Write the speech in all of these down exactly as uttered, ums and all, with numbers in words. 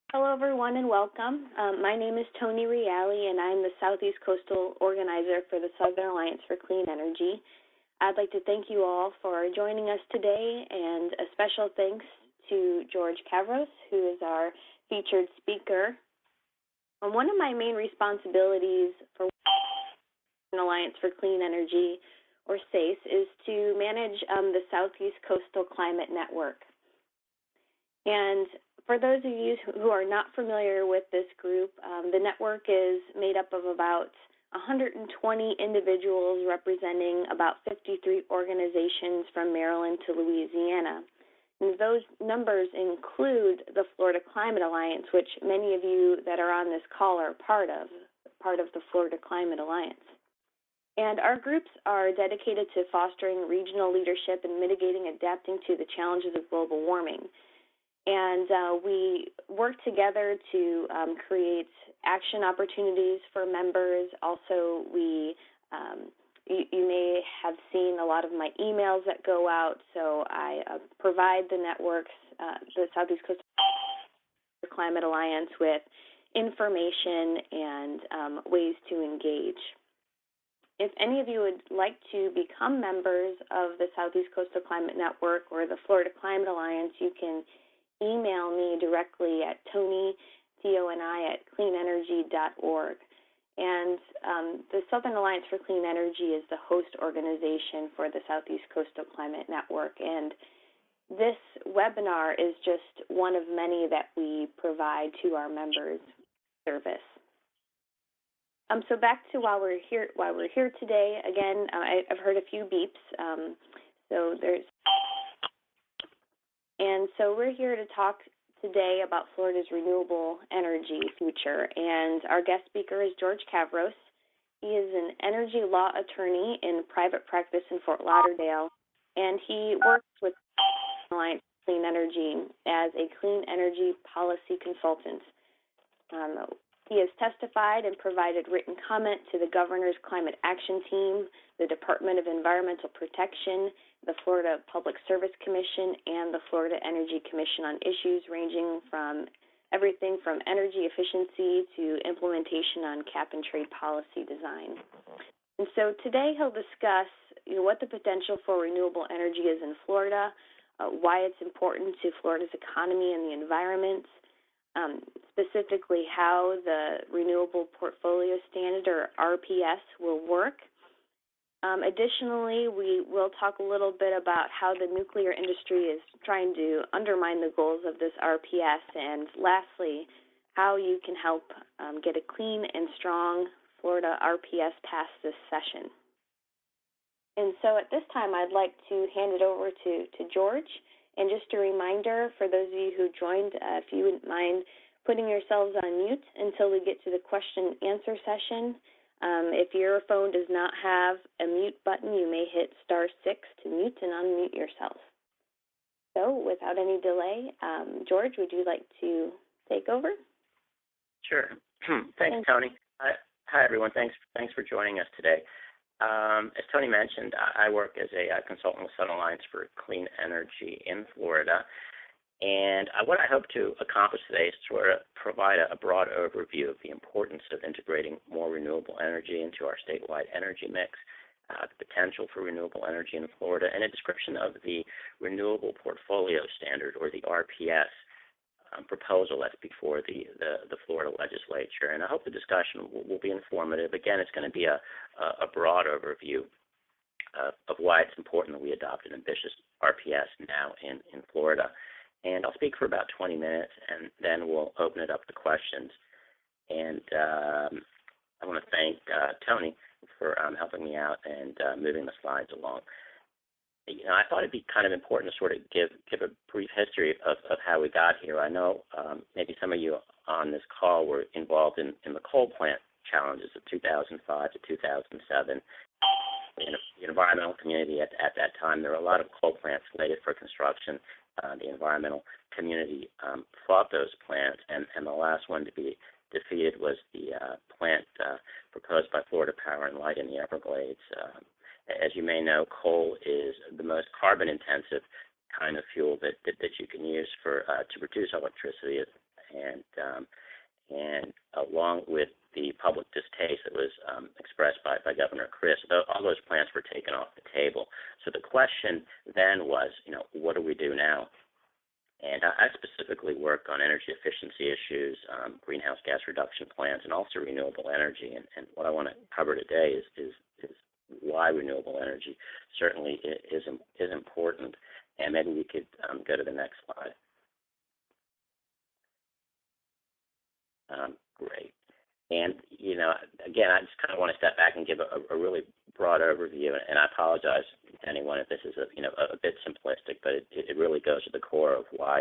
Hello, everyone, and welcome. Um, my name is Tony Reale, and I'm the Southeast Coastal Organizer for the Southern Alliance for Clean Energy. I'd like to thank you all for joining us today, and a special thanks to George Kavros, who is our featured speaker. Um, one of my main responsibilities for the Alliance for Clean Energy, or SACE, is to manage um, the Southeast Coastal Climate Network. And for those of you who are not familiar with this group, um, the network is made up of about one hundred twenty individuals representing about fifty-three organizations from Maryland to Louisiana. And those numbers include the Florida Climate Alliance, which many of you that are on this call are part of, part of the Florida Climate Alliance. And our groups are dedicated to fostering regional leadership and mitigating and adapting to the challenges of global warming. And uh, we work together to um, create action opportunities for members. Also, we um, you, you may have seen a lot of my emails that go out, so I uh, provide the networks, uh, the Southeast Coast Climate Alliance, with information and um, ways to engage. If any of you would like to become members of the Southeast Coastal Climate Network or the Florida Climate Alliance, you can email me directly at Tony, T O N I, at clean energy dot org. And um, the Southern Alliance for Clean Energy is the host organization for the Southeast Coastal Climate Network. And this webinar is just one of many that we provide to our members' service. Um, so back to why we're here. Why we're here today. Again, uh, I, I've heard a few beeps. Um, so there's. And so we're here to talk today about Florida's renewable energy future. And our guest speaker is George Kavros. He is an energy law attorney in private practice in Fort Lauderdale, and he works with Alliance for Clean Energy as a clean energy policy consultant. Um, he has testified and provided written comment to the Governor's Climate Action Team, the Department of Environmental Protection, the Florida Public Service Commission, and the Florida Energy Commission on issues ranging from everything from energy efficiency to implementation on cap-and-trade policy design. And so today he'll discuss you know, what the potential for renewable energy is in Florida, uh, why it's important to Florida's economy and the environment, um, specifically how the Renewable Portfolio Standard, or R P S, will work. Um, additionally, we will talk a little bit about how the nuclear industry is trying to undermine the goals of this R P S, and lastly, how you can help um, get a clean and strong Florida R P S passed this session. And so at this time, I'd like to hand it over to, to George. And just a reminder for those of you who joined, uh, if you wouldn't mind putting yourselves on mute until we get to the question and answer session. Um, if your phone does not have a mute button, you may hit star six to mute and unmute yourself. So without any delay, um, George, would you like to take over? Sure. Thanks, Tony. Hi, hi, everyone. Thanks, thanks for joining us today. Um, as Tony mentioned, I work as a, a consultant with Southern Alliance for Clean Energy in Florida. And uh, what I hope to accomplish today is to sort of provide a, a broad overview of the importance of integrating more renewable energy into our statewide energy mix, uh, the potential for renewable energy in Florida, and a description of the Renewable Portfolio Standard, or the R P S, um, proposal that's before the, the, the Florida legislature. And I hope the discussion will, will be informative. Again, it's going to be a, a broad overview uh, of why it's important that we adopt an ambitious R P S now in, in Florida. And I'll speak for about twenty minutes, and then we'll open it up to questions. And um, I want to thank uh, Tony for um, helping me out and uh, moving the slides along. You know, I thought it'd be kind of important to sort of give give a brief history of, of how we got here. I know um, maybe some of you on this call were involved in, in the coal plant challenges of two thousand five to two thousand seven. In the environmental community at, at that time, there were a lot of coal plants slated for construction. Uh, the environmental community um, fought those plants, and, and the last one to be defeated was the uh, plant uh, proposed by Florida Power and Light in the Everglades. Um, as you may know, coal is the most carbon-intensive kind of fuel that, that, that you can use for uh, to produce electricity, and um, and along with the public distaste that was um, expressed by, by Governor Christ, all those plants were taken off the table. So the question then was, you know, what do we do now? And I specifically work on energy efficiency issues, um, greenhouse gas reduction plans, and also renewable energy. And, and what I want to cover today is, is, is why renewable energy certainly is, is important. And maybe we could um, go to the next slide. Um, great. And, you know, again, I just kind of want to step back and give a, a really broad overview, and I apologize to anyone if this is, a, you know, a, a bit simplistic, but it, it really goes to the core of why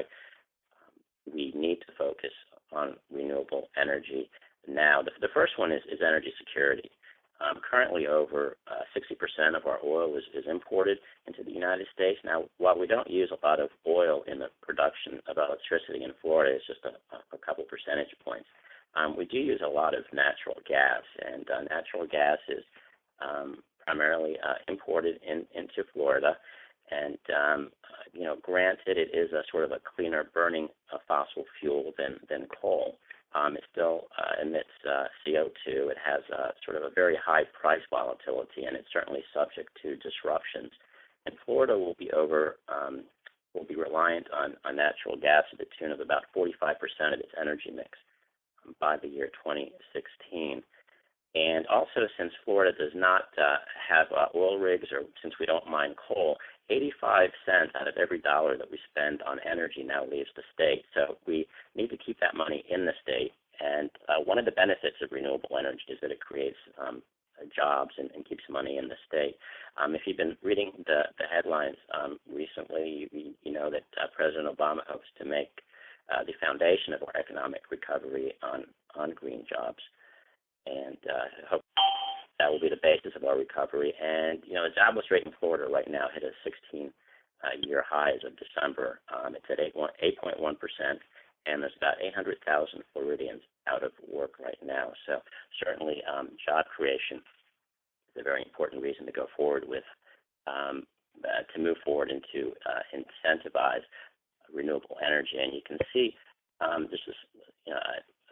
um, we need to focus on renewable energy now. The, the first one is, is energy security. Um, currently, over uh, sixty percent of our oil is, is imported into the United States. Now, while we don't use a lot of oil in the production of electricity in Florida, it's just a, a couple percentage points. Um, we do use a lot of natural gas, and uh, natural gas is um, primarily uh, imported in, into Florida. And, um, uh, you know, granted, it is a sort of a cleaner burning uh, fossil fuel than, than coal. Um, it still uh, emits uh, C O two. It has uh, sort of a very high price volatility, and it's certainly subject to disruptions. And Florida will be over, um, will be reliant on, on natural gas to the tune of about forty-five percent of its energy mix by the year twenty sixteen. And also, since Florida does not uh, have uh, oil rigs, or since we don't mine coal, eighty-five cents out of every dollar that we spend on energy now leaves the state. So we need to keep that money in the state. And uh, one of the benefits of renewable energy is that it creates um, jobs and, and keeps money in the state. Um, if you've been reading the, the headlines um, recently, you, you know that uh, President Obama hopes to make uh, the foundation of our economic recovery on, on green jobs. And uh, hope that will be the basis of our recovery. And, you know, the jobless rate in Florida right now hit a sixteen-year uh, high as of December. Um, it's at eight point one percent, and there's about eight hundred thousand Floridians out of work right now. So certainly um, job creation is a very important reason to go forward with, um, uh, to move forward and to uh, incentivize renewable energy. And you can see um, this is, you know,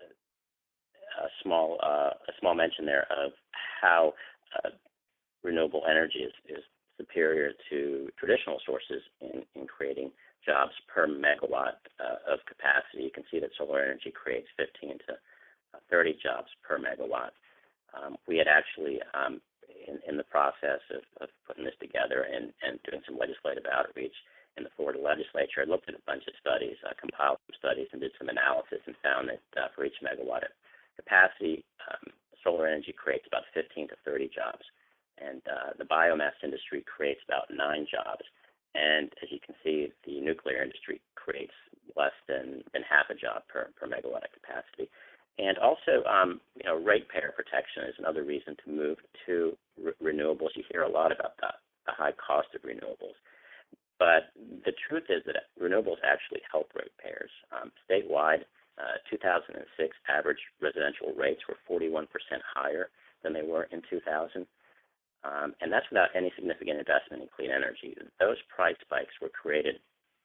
a small uh, a small mention there of how uh, renewable energy is, is superior to traditional sources in, in creating jobs per megawatt uh, of capacity. You can see that solar energy creates fifteen to thirty jobs per megawatt. Um, we had actually, um, in, in the process of, of putting this together and, and doing some legislative outreach in the Florida legislature, I looked at a bunch of studies, uh, compiled some studies, and did some analysis, and found that uh, for each megawatt capacity, um, solar energy creates about fifteen to thirty jobs, and uh, the biomass industry creates about nine jobs. And as you can see, the nuclear industry creates less than, than half a job per, per megawatt of capacity. And also, um, you know, ratepayer protection is another reason to move to re- renewables. You hear a lot about the, the high cost of renewables, but the truth is that renewables actually help ratepayers. Um, statewide, Uh, two thousand six average residential rates were forty-one percent higher than they were in two thousand, um, and that's without any significant investment in clean energy. Those price spikes were created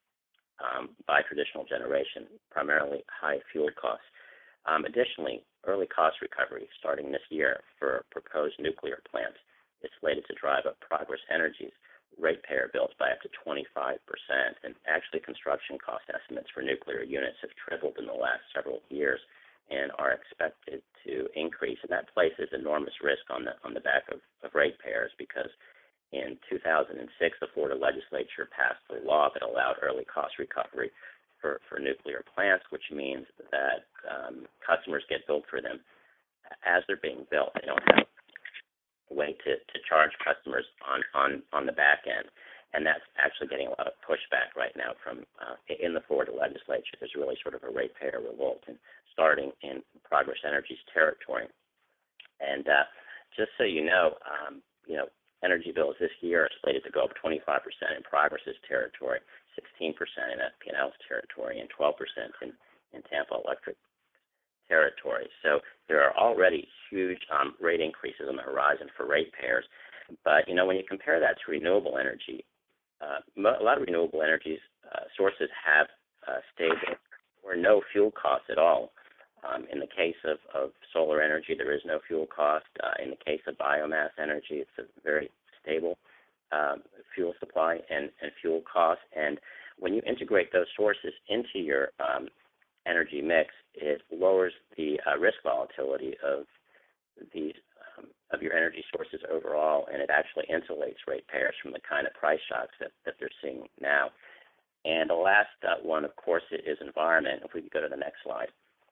um, by traditional generation, primarily high fuel costs. Um, additionally, early cost recovery starting this year for proposed nuclear plants is slated to drive up Progress Energy's ratepayer bills by up to twenty-five percent, and actually construction cost estimates for nuclear units have tripled in the last several years and are expected to increase. And that places enormous risk on the on the back of, of ratepayers, because in two thousand six, the Florida legislature passed a law that allowed early cost recovery for, for nuclear plants, which means that um, customers get billed for them as they're being built. They don't have way to, to charge customers on, on, on the back end. And that's actually getting a lot of pushback right now from uh, in the Florida legislature. There's really sort of a ratepayer revolt and starting in Progress Energy's territory. And uh, just so you know, um, you know, energy bills this year are slated to go up twenty-five percent in Progress's territory, sixteen percent in F P and L's territory, and twelve percent in, in Tampa Electric territory. So there are already huge um, rate increases on the horizon for ratepayers. But, you know, when you compare that to renewable energy, uh, a lot of renewable energy uh, sources have uh, stable or no fuel costs at all. Um, in the case of, of solar energy, there is no fuel cost. Uh, in the case of biomass energy, it's a very stable um, fuel supply and, and fuel cost. And when you integrate those sources into your um, energy mix, it lowers the uh, risk volatility of these um, of your energy sources overall, and it actually insulates ratepayers from the kind of price shocks that, that they're seeing now. And the last uh, one, of course, is environment. If we could go to the next slide.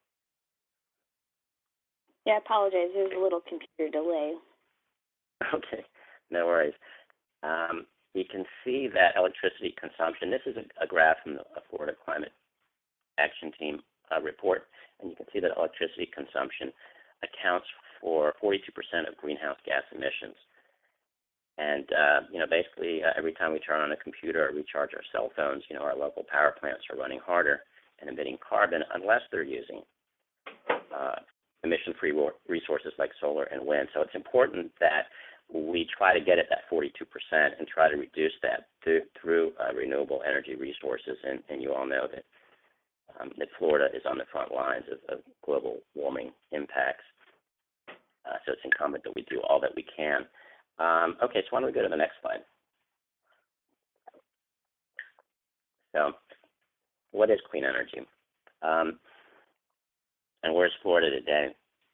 Yeah, I apologize. There's a little computer delay. Okay, no worries. Um, you can see that electricity consumption, this is a, a graph from the Florida Climate Action Team uh, report, and you can see that electricity consumption accounts for forty-two percent of greenhouse gas emissions. And, uh, you know, basically uh, every time we turn on a computer or recharge our cell phones, you know, our local power plants are running harder and emitting carbon unless they're using uh, emission-free resources like solar and wind. So it's important that we try to get at that forty-two percent and try to reduce that through, through uh, renewable energy resources. And, and you all know that, um, that Florida is on the front lines of, of global warming impacts. Uh, so it's incumbent that we do all that we can. Um, okay, so why don't we go to the next slide? So what is clean energy? Um, and where's Florida today?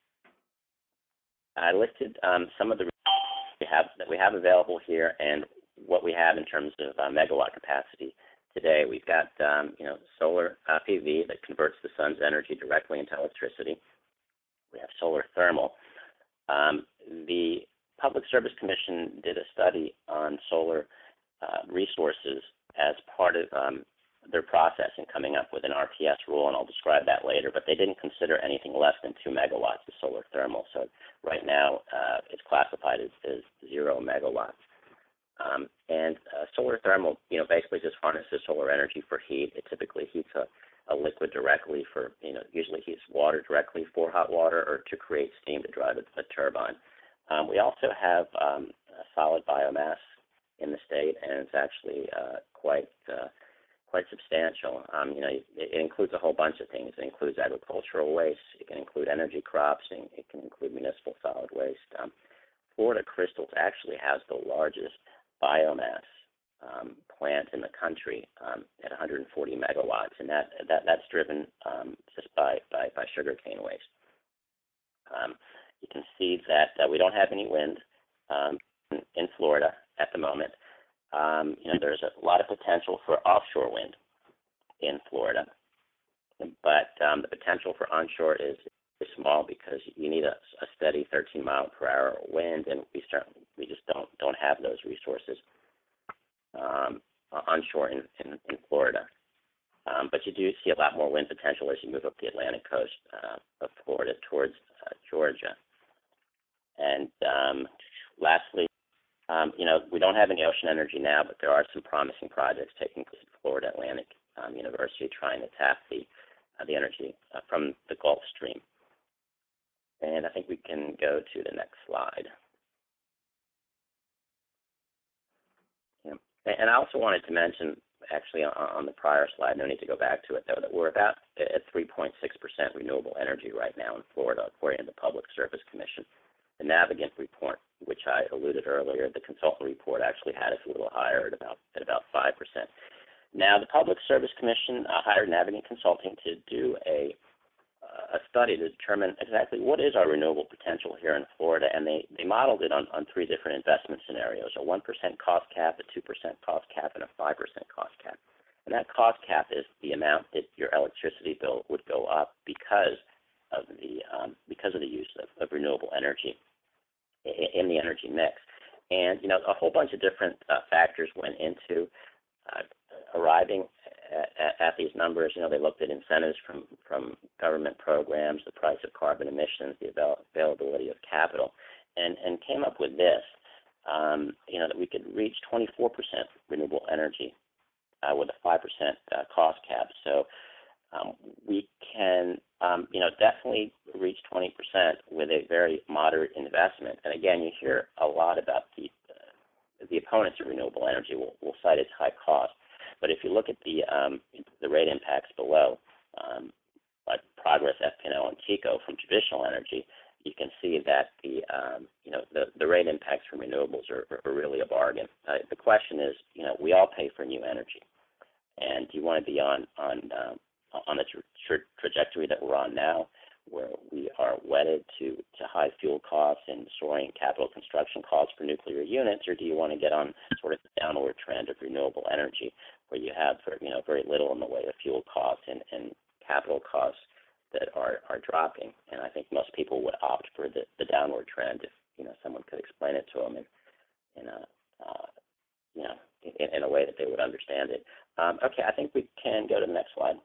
I listed um, some of the we have, that we have available here and what we have in terms of uh, megawatt capacity today. We've got um, you know solar uh, P V that converts the sun's energy directly into electricity. We have solar thermal. Um, the Public Service Commission did a study on solar uh, resources as part of um, their process in coming up with an R P S rule, and I'll describe that later, but they didn't consider anything less than two megawatts of solar thermal. So right now uh, it's classified as, as zero megawatts. Um, and uh, solar thermal, you know, basically just harnesses solar energy for heat. It typically heats a, a liquid directly for, you know, usually heats water directly for hot water or to create steam to drive a, a turbine. Um, we also have um, solid biomass in the state, and it's actually uh, quite uh, quite substantial. Um, you know, it, it includes a whole bunch of things. It includes agricultural waste. It can include energy crops. And it can include municipal solid waste. Um, Florida Crystals actually has the largest biomass um, plant in the country um, at one hundred forty megawatts, and that, that that's driven um, just by, by, by sugarcane waste. Um, you can see that uh, we don't have any wind um, in, in Florida at the moment. Um, you know, there's a lot of potential for offshore wind in Florida, but um, the potential for onshore is, is small because you need a, a steady thirteen mile per hour wind, and we certainly we just don't don't have those resources um, onshore in, in, in Florida. Um, but you do see a lot more wind potential as you move up the Atlantic coast uh, of Florida towards uh, Georgia. And um, lastly, um, you know, we don't have any ocean energy now, but there are some promising projects taking place at Florida Atlantic um, University trying to tap the uh, the energy uh, from the Gulf Stream. And I think we can go to the next slide. Yeah. And I also wanted to mention, actually on, on the prior slide, no need to go back to it though, that we're about at three point six percent renewable energy right now in Florida, according to the Public Service Commission. The Navigant report, which I alluded earlier, the consultant report actually had us a little higher at about at about five percent. Now, the Public Service Commission uh, hired Navigant Consulting to do a uh, a study to determine exactly what is our renewable potential here in Florida, and they, they modeled it on, on three different investment scenarios: a one percent cost cap, a two percent cost cap, and a five percent cost cap. And that cost cap is the amount that your electricity bill would go up because of the um, because of the use of, of renewable energy in the energy mix. And, you know, a whole bunch of different uh, factors went into uh, arriving at, at these numbers. You know, they looked at incentives from, from government programs, the price of carbon emissions, the avail- availability of capital, and, and came up with this, um, you know, that we could reach twenty-four percent renewable energy uh, with a five percent uh, cost cap. So um, we can, um, you know, definitely reach twenty percent with a very moderate investment. And again, you hear a lot about the uh, the opponents of renewable energy will, will cite its high cost. But if you look at the um, the rate impacts below, um, Progress, F P N O, and TECO from traditional energy, you can see that the um, you know the, the rate impacts from renewables are, are really a bargain. Uh, the question is, you know, we all pay for new energy, and do you want to be on on um, on the tra- tra- trajectory that we're on now, where we are wedded to, to high fuel costs and soaring capital construction costs for nuclear units, or do you want to get on sort of the downward trend of renewable energy, where you have you know very little in the way of fuel costs and, and capital costs that are, are dropping? And I think most people would opt for the, the downward trend if you know someone could explain it to them in, in a uh, you know in, in a way that they would understand it. Um, okay, I think we can go to the next slide.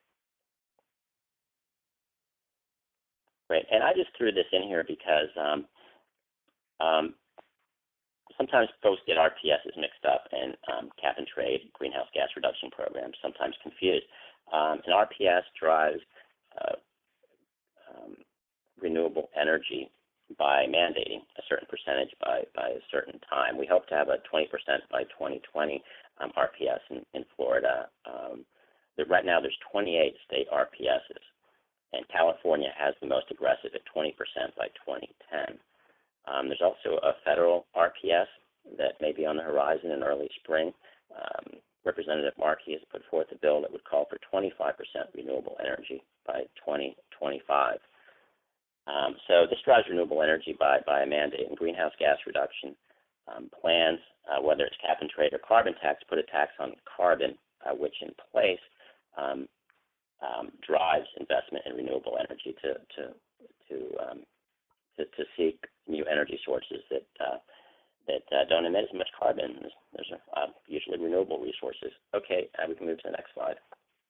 Great, and I just threw this in here because um, um, sometimes folks get R P Ss mixed up and um, cap and trade greenhouse gas reduction programs, sometimes confused. Um, an R P S drives uh, um, renewable energy by mandating a certain percentage by, by a certain time. We hope to have a twenty percent by twenty twenty um, R P S in, in Florida. Um, right now there's twenty-eight state R P Ss. And California has the most aggressive at twenty percent by twenty ten. Um, there's also a federal R P S that may be on the horizon in early spring. Um, Representative Markey has put forth a bill that would call for twenty-five percent renewable energy by twenty twenty-five. Um, so this drives renewable energy by, by a mandate, and greenhouse gas reduction um, plans, uh, whether it's cap and trade or carbon tax, put a tax on carbon, uh, which in place um, Um, drives investment in renewable energy to to to um, to, to seek new energy sources that uh, that uh, don't emit as much carbon. There's, there's uh, usually renewable resources. Okay, uh, we can move to the next slide.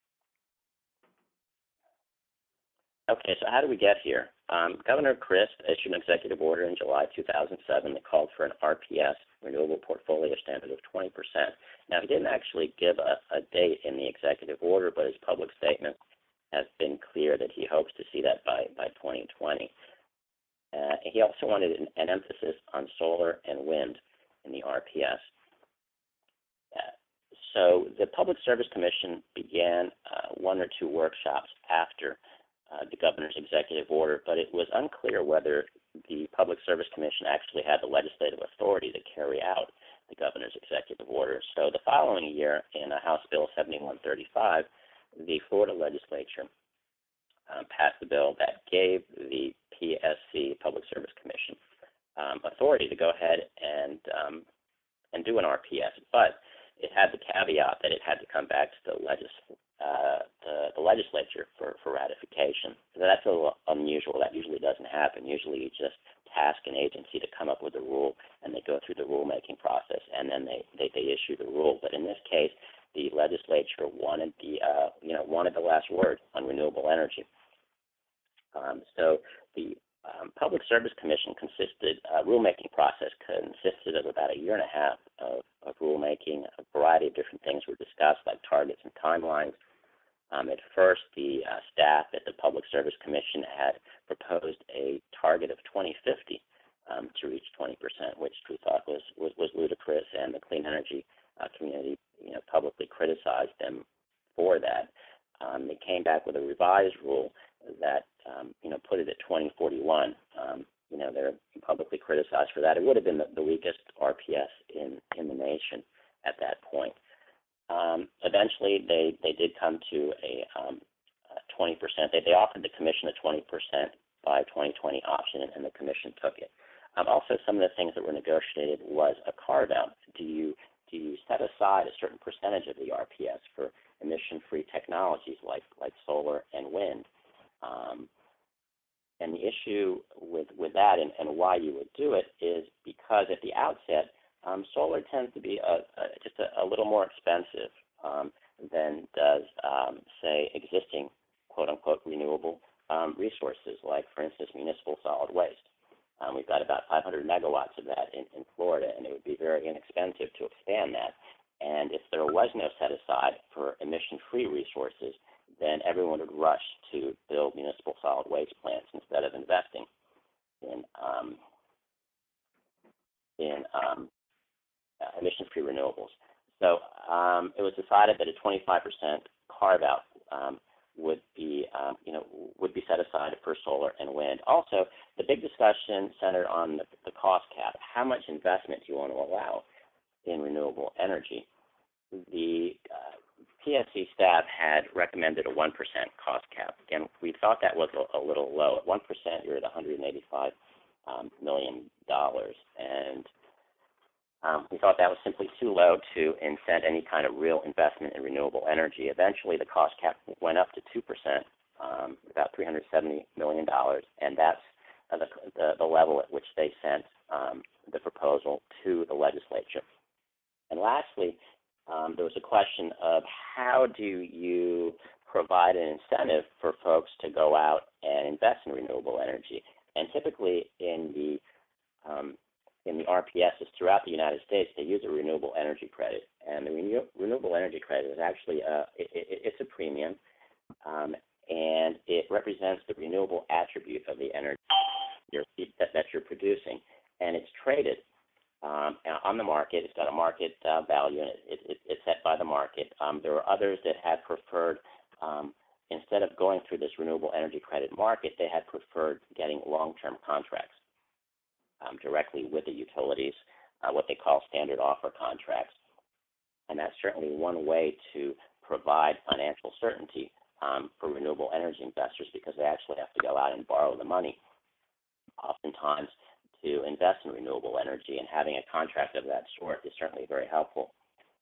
Okay, so how do we get here? Um, Governor Crist issued an executive order in July two thousand seven that called for an R P S, renewable portfolio standard, of twenty percent. Now, he didn't actually give a, a date in the executive order, but his public statement has been clear that he hopes to see that by, by twenty twenty. Uh, he also wanted an, an emphasis on solar and wind in the R P S. Uh, so the Public Service Commission began uh, one or two workshops after uh, the governor's executive order, but it was unclear whether the Public Service Commission actually had the legislative authority to carry out the governor's executive order. So the following year, in uh, House Bill seventy-one thirty-five, the Florida legislature um, passed a bill that gave the P S C, Public Service Commission, um, authority to go ahead and um, and do an R P S, but it had the caveat that it had to come back to the, legis- uh, the, the legislature for, for ratification. So that's a little unusual. That usually doesn't happen. Usually you just task an agency to come up with a rule, and they go through the rulemaking process, and then they, they, they issue the rule. But in this case, the legislature wanted the uh, you know wanted the last word on renewable energy. Um, so the um, Public Service Commission consisted uh, rulemaking process consisted of about a year and a half of, of rulemaking. A variety of different things were discussed, like targets and timelines. Um, at first, the uh, staff at the Public Service Commission had proposed a target of twenty fifty um, to reach twenty percent, which we thought was was, was ludicrous, and the clean energy uh, community, you know, publicly criticized them for that. Um, they came back with a revised rule that um, you know put it at twenty forty-one. Um, you know, they're publicly criticized for that. It would have been the, the weakest R P S in, in the nation at that point. Um, eventually, they, they did come to a um, twenty percent. They, they offered the commission a twenty percent by twenty twenty option, and the commission took it. Um, also, some of the things that were negotiated was a carve-out. Do you do you set aside a certain percentage of the R P S for emission-free technologies like like solar and wind? Um, and the issue with, with that and, and why you would do it is because at the outset, um, solar tends to be a, a, just a, a little more expensive um, than does, um, say, existing quote-unquote renewable um, resources, like, for instance, municipal solid waste. Um, we've got about five hundred megawatts of that in, in Florida, and it would be very inexpensive to expand that. And if there was no set-aside for emission-free resources, then everyone would rush to build municipal solid waste plants instead of investing in um, in um, uh, emission-free renewables. So um, it was decided that a twenty-five percent carve-out um, would be, um, you know, would be set aside for solar and wind. Also, the big discussion centered on the, the cost cap. How much investment do you want to allow in renewable energy? The uh, P S C staff had recommended a one percent cost cap. Again, we thought that was a, a little low. At one percent, you're at one hundred eighty-five um, million dollars, and um, we thought that was simply too low to incent any kind of real investment in renewable energy. Eventually, the cost cap went up to two percent, um, about three hundred seventy million dollars, and that's uh, the, the, the level at which they sent um, the proposal to the legislature. And lastly, um, there was a question of how do you provide an incentive for folks to go out and invest in renewable energy. And typically in the um, in the R P Ss throughout the United States, they use a renewable energy credit. And the renew- renewable energy credit is actually a, it, it, it's a premium, um, and it represents the renewable attribute of the energy you're, that, that you're producing. And it's traded um, on the market. It's got a market uh, value, and it, it, it's set by the market. Um, there are others that have preferred, um, instead of going through this renewable energy credit market, they had preferred getting long-term contracts um, directly with the utilities, uh, what they call standard offer contracts. And that's certainly one way to provide financial certainty um, for renewable energy investors, because they actually have to go out and borrow the money oftentimes to invest in renewable energy, and having a contract of that sort is certainly very helpful.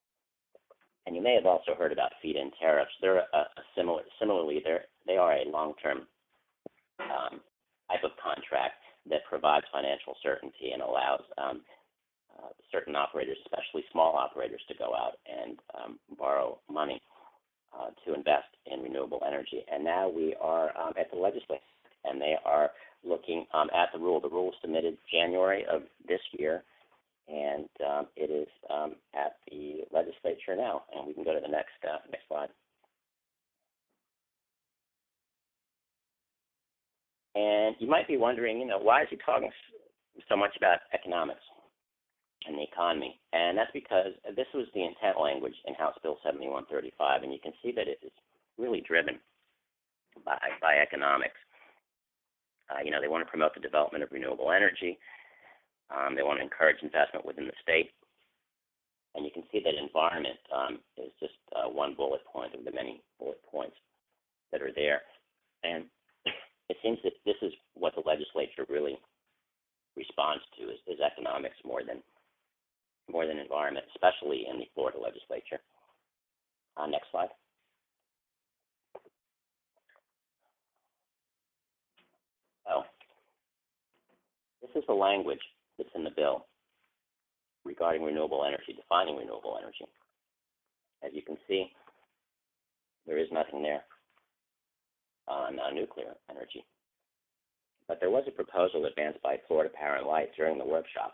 And you may have also heard about feed-in tariffs. They're a, a similar, similarly, they're, they are a long-term um, type of contract that provides financial certainty and allows um, uh, certain operators, especially small operators, to go out and um, borrow money uh, to invest in renewable energy. And now we are um, at the legislature, and they are looking um, at the rule. The rule was submitted January of this year, and um, it is um, at the legislature now. And we can go to the next uh, next slide. And you might be wondering, you know, why is he talking so much about economics and the economy? And that's because this was the intent language in House Bill seventy-one thirty-five, and you can see that it is really driven by by economics. Uh, you know, they want to promote the development of renewable energy. Um, they want to encourage investment within the state. And you can see that environment um, is just uh, one bullet point of the many bullet points that are there. And it seems that this is what the legislature really responds to, is, is economics more than more than environment, especially in the Florida legislature. Uh, next slide. Oh, this is the language that's in the bill regarding renewable energy, defining renewable energy. As you can see, there is nothing there on uh, nuclear energy. But there was a proposal advanced by Florida Power and Light during the workshops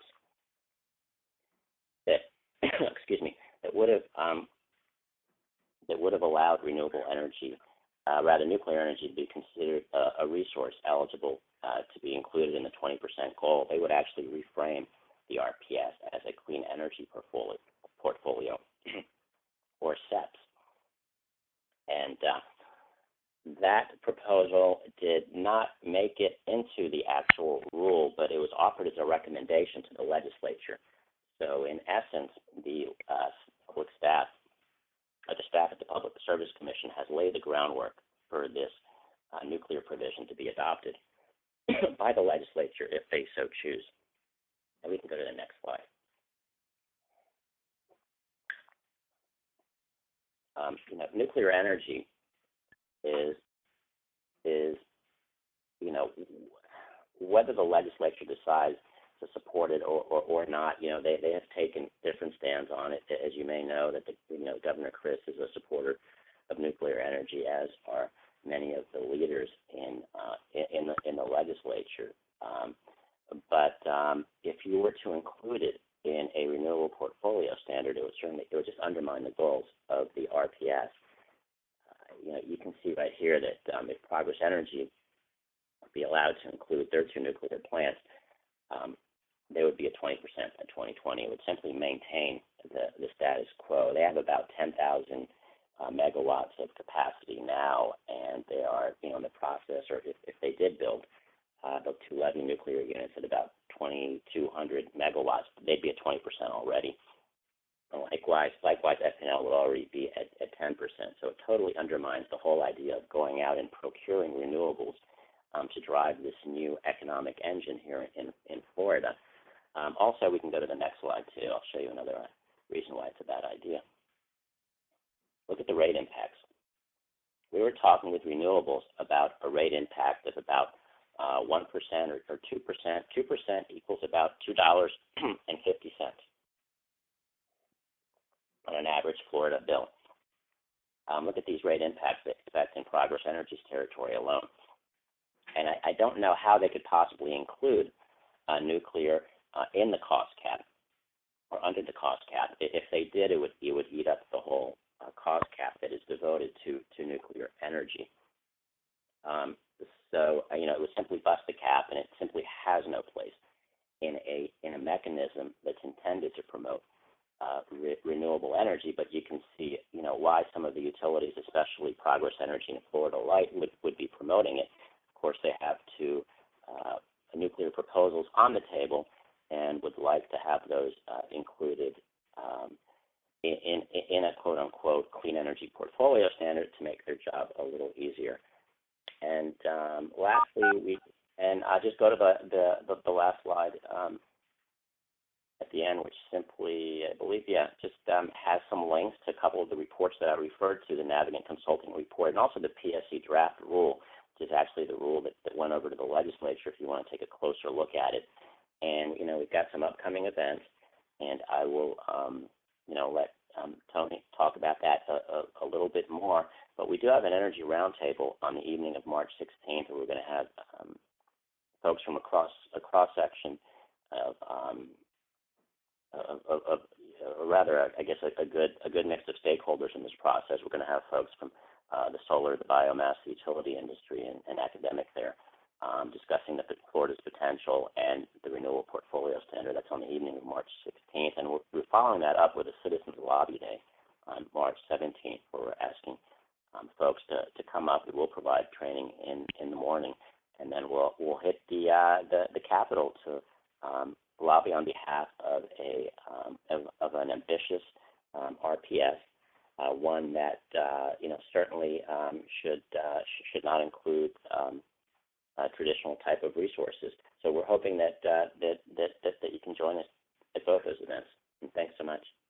that, excuse me, that would have um, that would have allowed renewable energy, uh, rather nuclear energy, to be considered a, a resource eligible uh, to be included in the twenty percent goal. They would actually reframe the R P S as a clean energy portfolio, portfolio or C E Ps. And uh, that proposal did not make it into the actual rule, but it was offered as a recommendation to the legislature. So in essence, the uh, public staff, or the staff at the Public Service Commission, has laid the groundwork for this uh, nuclear provision to be adopted by the legislature if they so choose. And we can go to the next slide. Um, you know, nuclear energy is is you know whether the legislature decides to support it or, or, or not. You know, they, they have taken different stands on it. As you may know, that the, you know Governor Chris is a supporter of nuclear energy, as are many of the leaders in uh, in the in the legislature. Um, but um, if you were to include it in a renewable portfolio standard, it would certainly it would just undermine the goals of the R P S. Uh, you know, you can see right here that um, if Progress Energy would be allowed to include their two nuclear plants, um, they would be at twenty percent by twenty twenty. It would simply maintain the, the status quo. They have about ten thousand uh, megawatts of capacity now, and they are, you know, in the process, or if, if they did build uh, the two Levy nuclear units at about twenty-two hundred megawatts, they'd be at twenty percent already. And likewise, likewise, F P L would already be at, at ten percent. So it totally undermines the whole idea of going out and procuring renewables um, to drive this new economic engine here in, in Florida. Um, also, we can go to the next slide, too. I'll show you another reason why it's a bad idea. Look at the rate impacts. We were talking with renewables about a rate impact of about uh, one percent or, or two percent. two percent equals about two dollars and fifty cents on an average Florida bill. Um, look at these rate impacts they expect in Progress Energy's territory alone. And I, I don't know how they could possibly include uh, nuclear uh, in the cost cap or under the cost cap. If they did, it would, it would eat up the whole uh, cost cap that is devoted to, to nuclear energy. Um, so, uh, you know, it would simply bust the cap, and it simply has no place in a in a mechanism that's intended to promote Uh, re- renewable energy, but you can see, you know, why some of the utilities, especially Progress Energy and Florida Light, would, would be promoting it. Of course, they have two uh, nuclear proposals on the table and would like to have those uh, included um, in, in, in a quote-unquote clean energy portfolio standard to make their job a little easier. And um, lastly, we and I'll just go to the the, the, the last slide. Um, at the end, which simply, I believe, yeah, just um, has some links to a couple of the reports that I referred to, the Navigant Consulting Report, and also the P S C draft rule, which is actually the rule that, that went over to the legislature if you want to take a closer look at it. And, you know, we've got some upcoming events, and I will, um, you know, let um, Tony talk about that a, a, a little bit more. But we do have an energy roundtable on the evening of March sixteenth, where we're going to have um, folks from across a cross-section of um, Of, of, of uh, rather, I guess, a, a good a good mix of stakeholders in this process. We're going to have folks from uh, the solar, the biomass, the utility industry, and, and academic there um, discussing the Florida's potential and the renewable portfolio standard. That's on the evening of March sixteenth, and we're, we're following that up with a Citizens Lobby Day on March seventeenth, where we're asking um, folks to, to come up. We will provide training in, in the morning, and then we'll we'll hit the uh, the, the Capitol to um, lobby on behalf of a um, of, of an ambitious um, R P S, uh, one that uh, you know certainly um, should uh, sh- should not include um, a traditional type of resources. So we're hoping that, uh, that that that that you can join us at both those events. And thanks so much.